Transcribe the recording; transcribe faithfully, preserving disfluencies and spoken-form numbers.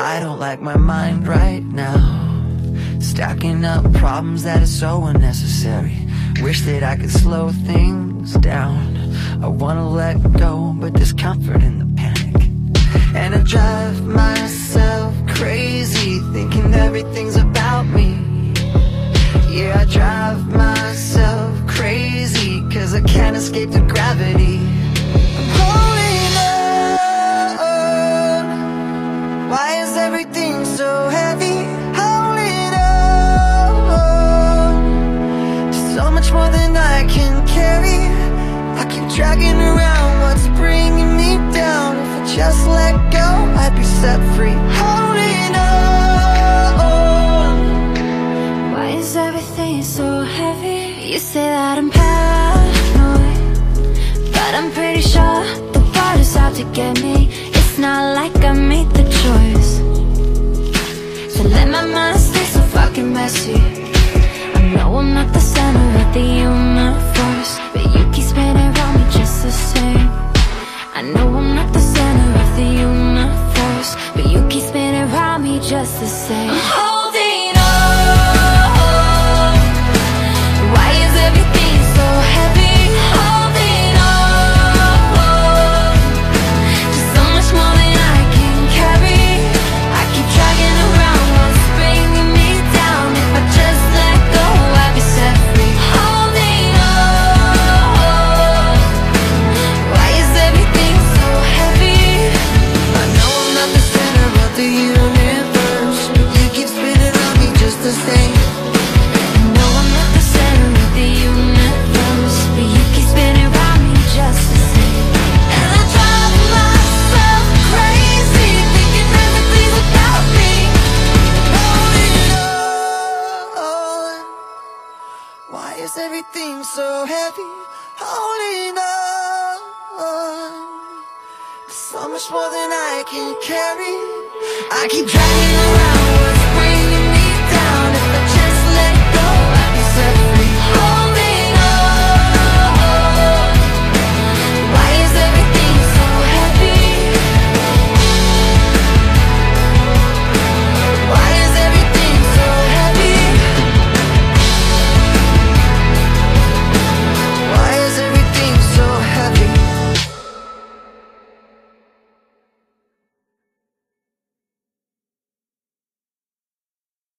I don't like my mind right now, stacking up problems that are so unnecessary. Wish that I could slow things down. I wanna let go, but there's comfort in the panic. And I drive myself crazy, thinking everything's about me. Yeah, I drive myself crazy, cause I can't escape the gravity. I'm holding on. Why is everything so heavy? Holding on. So much more than I can carry. I keep dragging around what's bringing me down. If I just let go, I'd be set free. Holding on. Why is everything so heavy? You say that I'm paranoid, but I'm pretty sure the world is out to get me. It's not like I made the choice to let my mind stay so fucking messy. I know I'm not the center of the universe, but you keep spinning around me just the same. I know I'm not the center of the universe, but you keep spinning around me just the same. I'm holding on. Why is everything so heavy? Holding on. Just so much more than I can carry. I keep dragging around what's bringing me down. If I just let go, I'd be set free. Holding on. Why is everything so heavy? I know I'm not the center of the universe, but you keep spinning on me just the same. I know I'm not the center of the universe, but you keep spinning around me just the same. And I drive myself crazy, thinking everything's about me. Holding on. Why is everything so heavy? Holding on. So much more than I can carry. I keep dragging around